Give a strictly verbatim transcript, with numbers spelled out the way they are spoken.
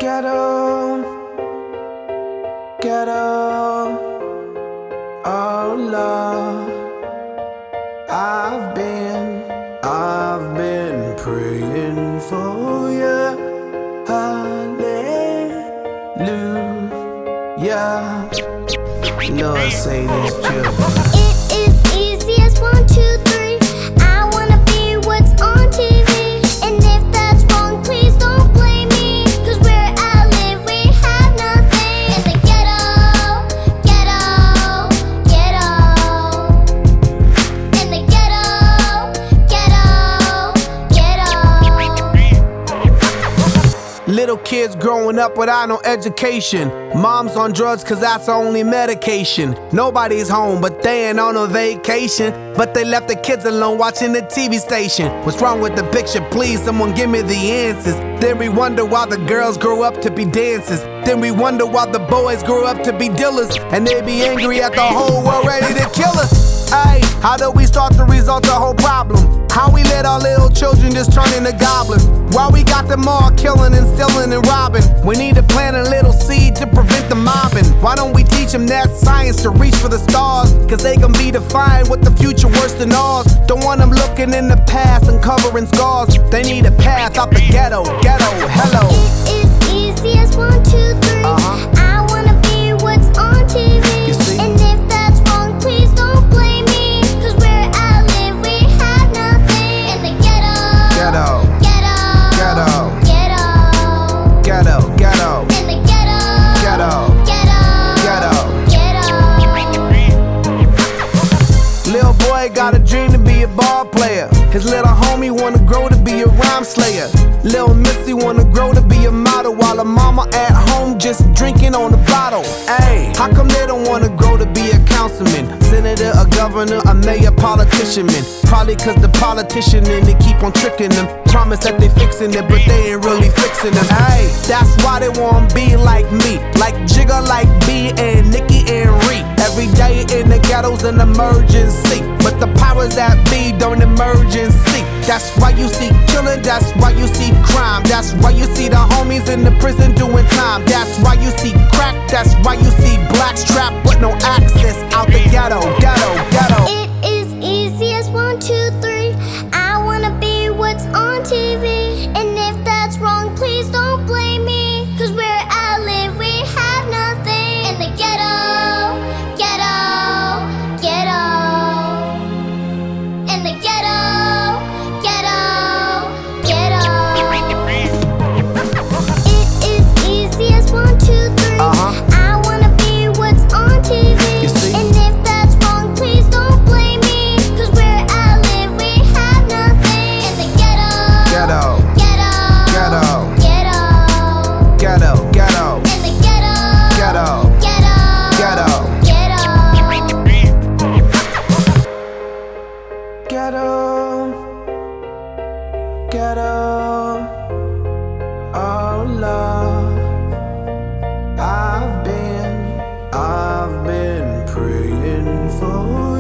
Ghetto, ghetto, oh Lord. I've been, I've been praying for you. Hallelujah. Lord, say this too. It is easy as one, two, three. I wanna be what's on T V. And if that's wrong, please don't blame me. Cause where I live, we have nothing. In the ghetto, ghetto, ghetto. In the ghetto, ghetto, ghetto. Little kids growing up without no education. Mom's on drugs cause that's the only medication. Nobody's home but they ain't on a vacation. But they left the kids alone watching the T V station. What's wrong with the picture? Please, someone give me the answers. Then we wonder why the girls grow up to be dancers. Then we wonder why the boys grow up to be dealers. And they be angry at the whole world ready to kill us. Ay, how do we start to resolve the whole problem? How we let our little children just turn into goblins? Why we got them all killing and stealing and robbing? We need to plant a little seed to prevent the mobbing. Why don't we teach them that science to reach for the stars? Cause they gon' be defined with the future worse than ours. Don't want them looking in the past and covering scars. They need a path out the ghetto, ghetto, hello. It is easy as one, two, three. Uh-huh. I wanna be what's on T V. You see? And if that's wrong, please don't blame me. Cause where I live, we have nothing. In the ghetto, Ghetto, ghetto, ghetto, ghetto, ghetto, ghetto, in the ghetto, ghetto, ghetto, ghetto. ghetto. Little boy got a dream to be a ball player. His little homie wanna grow to be a rhyme slayer. Little Missy wanna grow to be a model, while her mama at home just drinking on the bottle. Ayy, how come they don't wanna grow to be a councilman, senator, a governor, a mayor, politician, man? Probably cause the politician and they keep on tricking them. Promise that they fixing it, but they ain't really fixing them. Ayy, that's why they wanna be like me, like Jigga, like B, and Nicki and Ree. Every day in the ghetto's an emergency, but the powers that be don't emergency. That's why you see killing, that's why you see crime. That's why you see the homies in the prison doing time. That's why you see crack, that's why you see blacks trapped with no access out the ghetto, ghetto, ghetto. It is easy as one, two, three. I wanna be what's on T V. And if that's wrong, please don't blame me. Cause where I live, we have nothing. In the ghetto, ghetto, ghetto. In the ghetto, ghetto, ghetto. It is easy as one, two, three. Uh-huh. I wanna be what's on T V. You see? And if that's wrong, please don't blame me. Cause where I live, we have nothing. In the ghetto, Ghetto, ghetto, Ghetto. ghetto, ghetto, ghetto, in the ghetto, ghetto, ghetto, ghetto. ghetto. ghetto, ghetto, oh Lord. I've been, I've been praying for